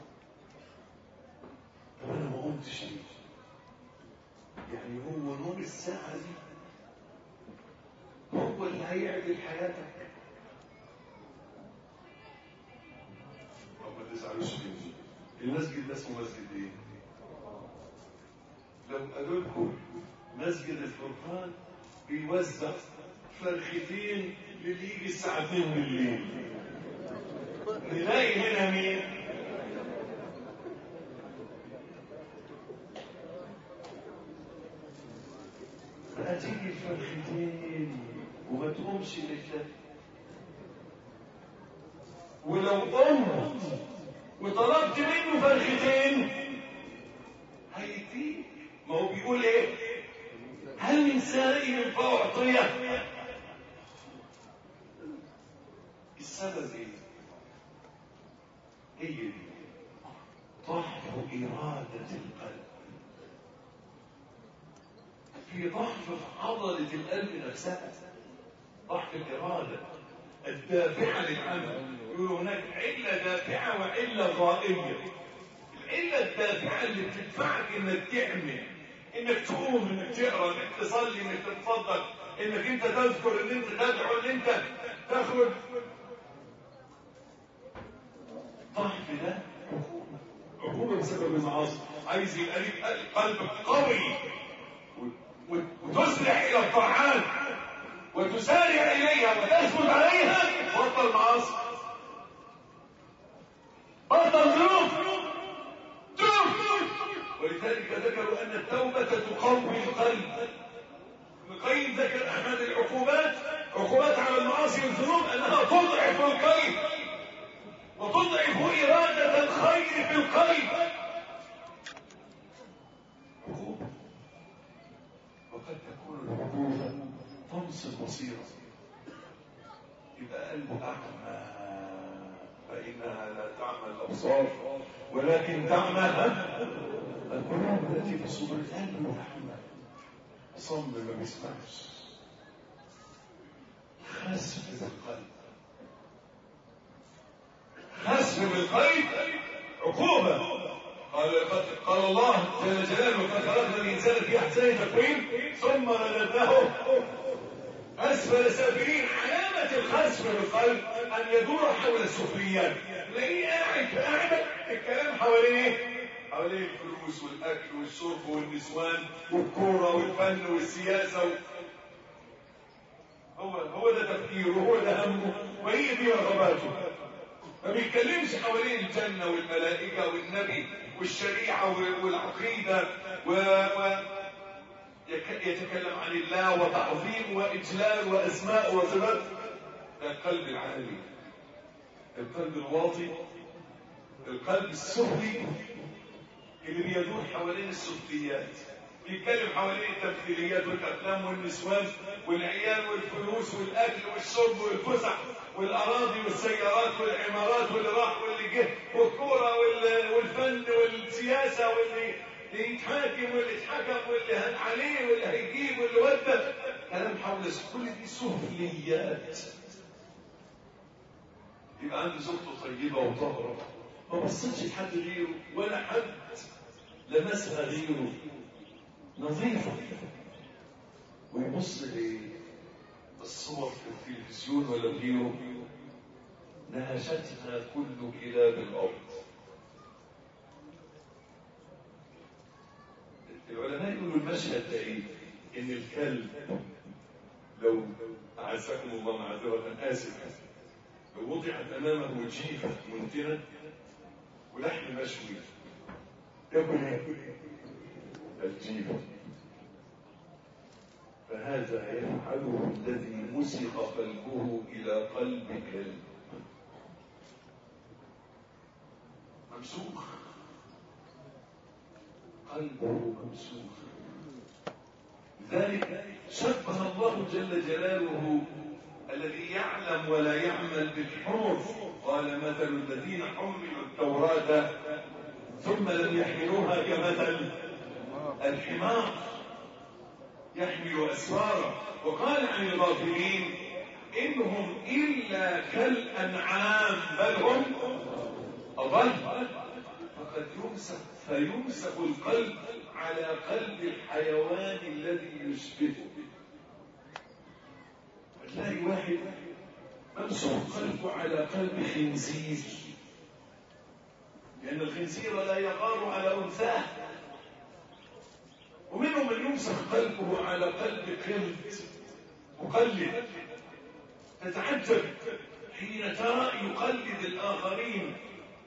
طب انا ما قمتش ليه؟ يعني هو نور الساعة دي هو اللي هيعدل حياتك؟ طب ما تزعلوش مني. المسجد ده اسمه مسجد ايه؟ لو قالوا لكم مسجد الفرقان بيوزع فرختين للي يجي الساعة اتنين بالليل نلاقي هنا مين؟ هتيجي الفرختين وما تقومش لله. ولو قمت وطلبت منه فرختين هيديك. ما هو بيقول ايه؟ هل من سائل فأعطيه؟ السبب ايه؟ هي دي ضعف إرادة القلب. في ضعف في عضلة القلب نفسها. ضعف الإرادة الدافعة للعمل. يقولوا هناك علة دافعة وعلة غائية. العلة الدافعة اللي بتدفعك انك تعمل انك تقوم انك تقرا انك تصلي انك تتصدق انك انت تذكر ان انت تدعو ان انت تاخد. ضعف ده عقوبة بسبب المعاصي. عايز يبقى لك قلبك قوي وتسرع الى الطاعات وتسارع اليها وتثبت عليها. بطل معاصي بطل ذنوب توب. ولذلك ذكروا ان التوبة تقوي القلب. ابن القيم ذكر احد العقوبات عقوبات على المعاصي والذنوب انها تضعف القلب وتضعف إرادة الخير في القلب. ولكن تعمى القلوب التي في صدور القلب والرحمة. صم ما بيسمعش. خسف بالقلب، خسف بالقلب عقوبة. قال قال الله جل جلاله: قد خلقنا الإنسان في أحسن تقويم ثم رددناه أسفل سافلين. علامة الخسف بالقلب أن يدور حول السفليات. تلاقيه قاعد قاعد الكلام حواليه حواليه الفلوس والأكل والشرب والنسوان والكورة والفن والسياسة و... هو هو ده تفكيره، هو ده همه، وهي دي رغباته. ما بيتكلمش حوالين الجنة والملائكة والنبي والشريعة والعقيدة و... و... يتكلم عن الله وتعظيم وإجلال وأسماء وصفات. القلب العالي، القلب الواطي، القلب السفلي اللي بيدور حوالين السفليات، بيتكلم حوالين التمثيليات والأفلام والنسوان والعيال والفلوس والأكل والشرب والفسح والأراضي والسيارات والعمارات واللي راح واللي جه والكورة والفن والسياسة واللي يتحاكم واللي يتحكم واللي هن عليه واللي هيجيب واللي ودى. كلام حول كل دي سفليات. يبقى عنده زوجته طيبة وطاهرة، ما بصتش لحد غيره ولا حد لمسها غيره، نظيفة. ويبص للصور في التلفزيون ولا غيره، نهشتها كل كلاب الأرض. العلماء يقولوا المشهد ده ايه؟ ان الكلب لو اعزكم الله معذرة اسف، لو وضعت امامه جيفة منتنة ولحم مشوي، ياكل ايه؟ الجيفة. فهذا يفعله الذي مسخ قلبه الى قلب كلب ممسوخ، قلبه ممسوخ. لذلك شبه الله جل جلاله الذي يعلم ولا يعمل بالحمر. قال: مثل الذين حملوا التوراة ثم لم يحملوها كمثل الحمار يحمل أسفارا. وقال عن الغافلين: إنهم إلا كالأنعام بل هم أضل. فقد يمسك فيمسك القلب على قلب الحيوان الذي يشبهه. تلاقي واحد ممسك قلبه على قلب خنزير، لأن الخنزير لا يغار على أنثاه. ومنهم من يمسك قلبه على قلب قرد مقلد. تتعجب حين ترى يقلد الآخرين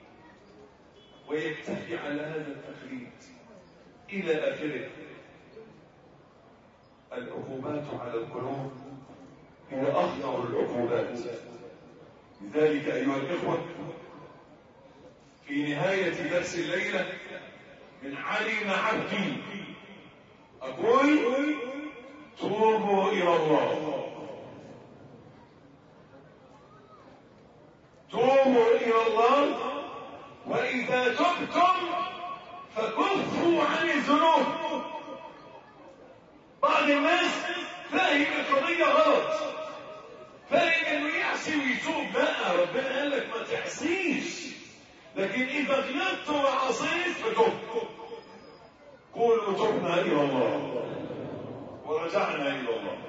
ويكتفي على هذا التقليد إلى آخره. العقوبات على القلوب هي أخطر العقوبات. لذلك أيها الإخوة، في نهاية درس الليلة من علم عبدي أقول: توبوا إلى الله، توبوا إلى الله، وإذا تبتم فكفوا عن الذنوب. بعض الناس فاهم القضية غلط، فاهم انه يعصي ويتوب. لا، ربنا قال لك ما تعصيش، لكن إذا غلطت وعصيت فتب. قولوا تبنا إلى الله ورجعنا إلى الله.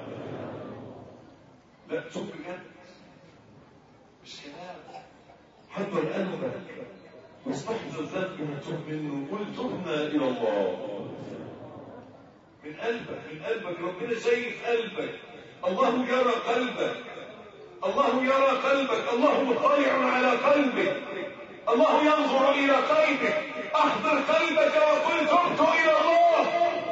لا، تب بجد، مش كلام. حضر قلبك واستحضر ذنب وتوب منه. قل تبنا إلى الله من قلبك، من قلبك. ربنا شايف قلبك، الله يرى قلبك، الله يرى قلبك، الله مطلع على قلبك، الله ينظر إلى قلبك. أحضر قلبك وقل تبت إلى الله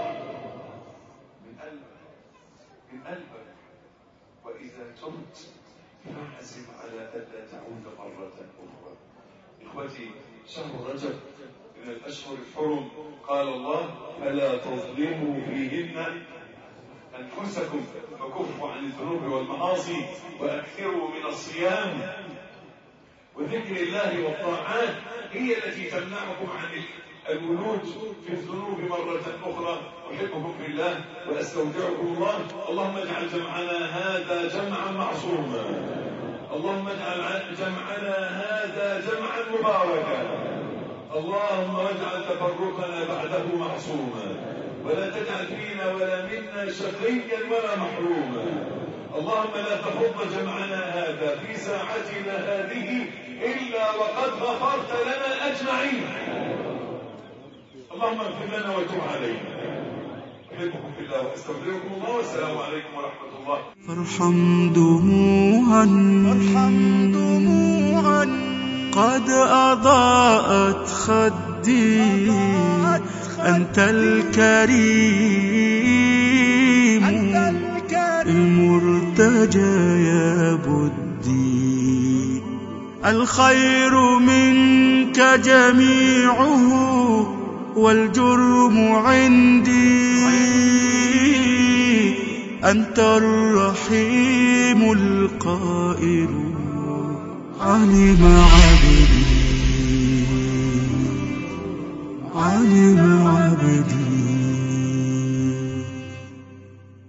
من قلبك، من قلبك. وإذا تبت فاعزم على ألا تعود مرة أخرى. إخوتي، شهر رجب من الأشهر الحرم. قال الله: فلا تظلموا فيهن أنفسكم فكفوا عن الذنوب والمعاصي وأكثروا من الصيام. وذكر الله والطاعات هي التي تمنعكم عن الولوج في الذنوب مرة أخرى. أحبكم في الله وأستودعكم الله. اللهم اجعل جمعنا هذا جمعا معصوما، اللهم اجعل جمعنا هذا جمعا مباركا، اللهم واجعل تفرقنا بعده معصوما، ولا تجعل فينا ولا منا شقيا ولا محروما. اللهم لا تفض جمعنا هذا في ساعتنا هذه إلا وقد غفرت لنا أجمعين. اللهم اغفر لنا وتب علينا. أحبكم في الله وأستودعكم الله، والسلام عليكم ورحمة الله. فارحم دموعا فارحم دموعا قد أضاءت خدي، أنت الكريم المرتجى يا بدي، الخير منك جميعه والجرم عندي، أنت الرحيم القائل علم عبدي علم عبدي.